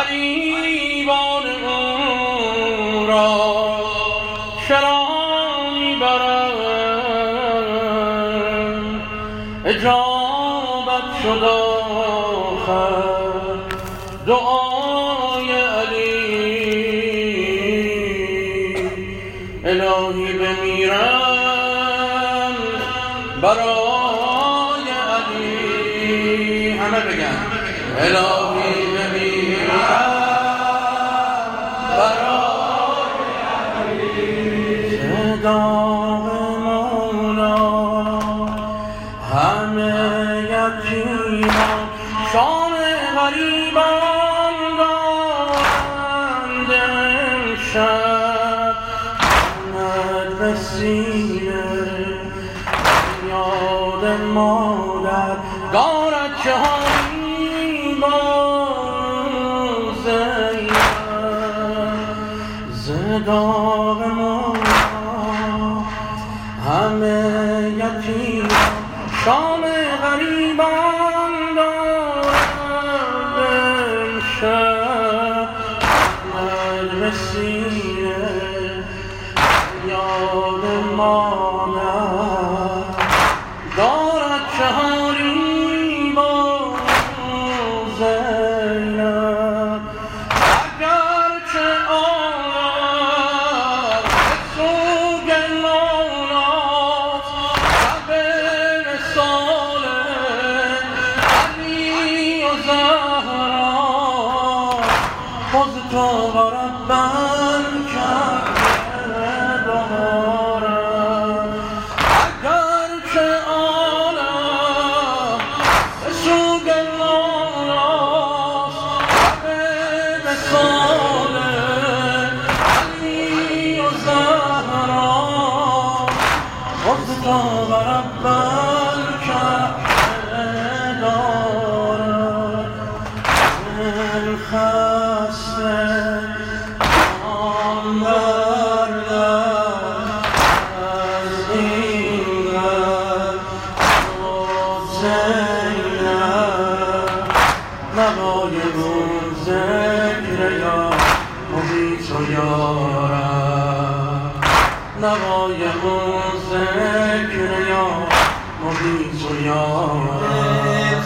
غریبان او را چرا میبرند اجابت شد آخر دعای علی الهی بمیرم برای علی همه بگن الهی بمیرم برای علی صداق مولا همه یتیمان شام غریبان دارند امشب آمد به سینه یاد مادر دارد جهانی با زینب زداق مولا همه یتیمان شام غریبان دارند امشب آمد به سینه یاد مادر دارد چهاری با زینب اگرچه آمد به سوگ لوناست شب وصال علی و زهرا باز تو ربن کرده دارم اگرچه آنم به سوگ لوناست شب وصال علی و زهرا باز تو ربن کرده دارم من خسته جان بردم از این غم زینب نوای اون ذکر یا محیط و یارم نوای اون ذکر یا محیط و یارم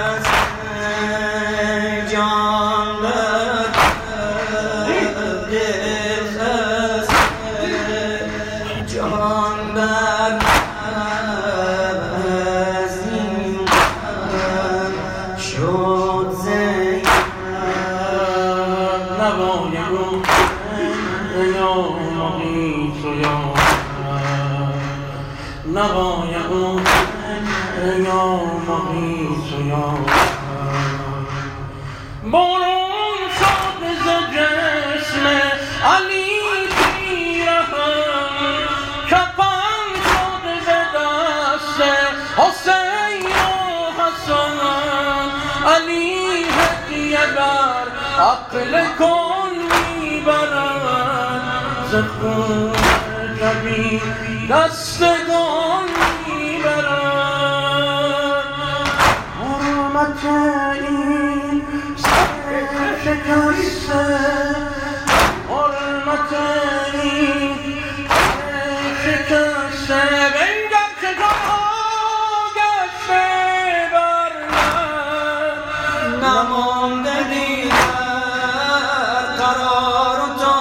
جان جان بر از این شد زینب نوای اون یا محیط و یارم نوای اون یا محیط و یارم برون شد ز جسم علی پیرهن کفن شد ز دست حسین و حسن علی هدیه بر عقل کن میبرد ز خون جبین دستگان میبرد حرمت این سر شکسته حرمت این سر شکسته بنگر که جاها گشته بر من نمانده دیگر قرار و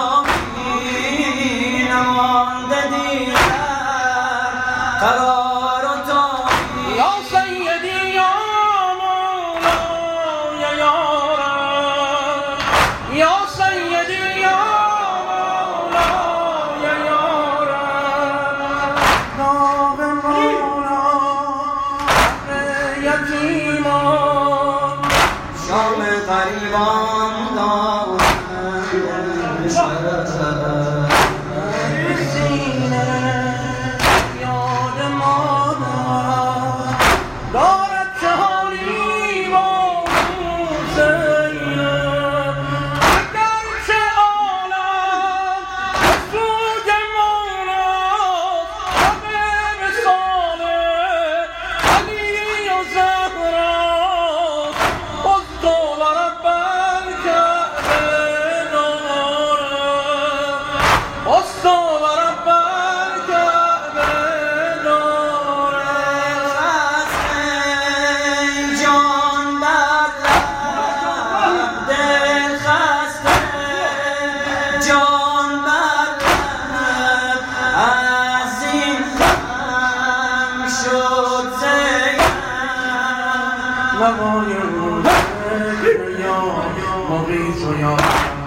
تاقی نمانده دیگر قرار و تاقی یا سیدی یا مولا یا یارم یا سیدی یا مولا یا یارم نام مولا یتیمان شام غریبان دارند سینه یاد مادر دارد چهاری با زینب اگرچه عالم به سوگ موناست شب وصال علی و زهراست باز تو و ربن نوای او ذکر یا مغیث و یا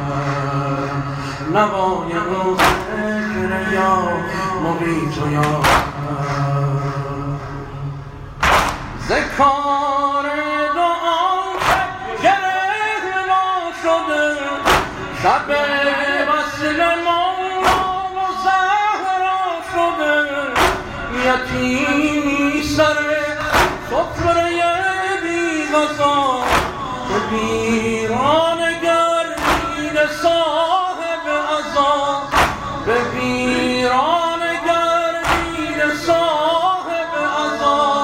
نوای او ذکر یا مغیث و یا ذکار دعا گره ما شده شب وصل مولا و زهرا شده یتیمی سر سفره بی غذا به ویران گردید صاحب عزا به ویران گردید صاحب عزا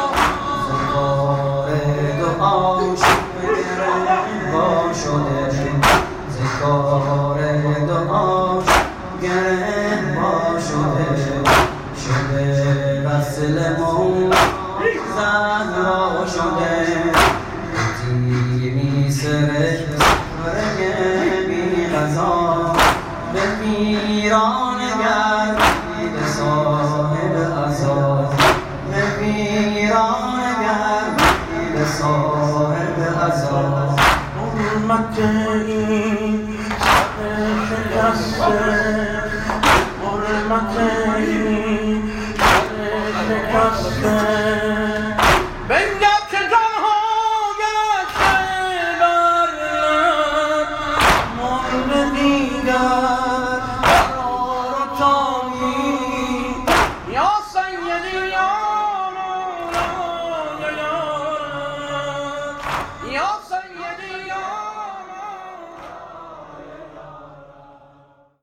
ذکار دعاش گره با شده شده وصل مولا زهرا شده یتیمی سر سفره بی غذا به ویران گردید صاحب عزا به ویران گردید صاحب عزا حرمت این سر شکسته حرمت این سر شکسته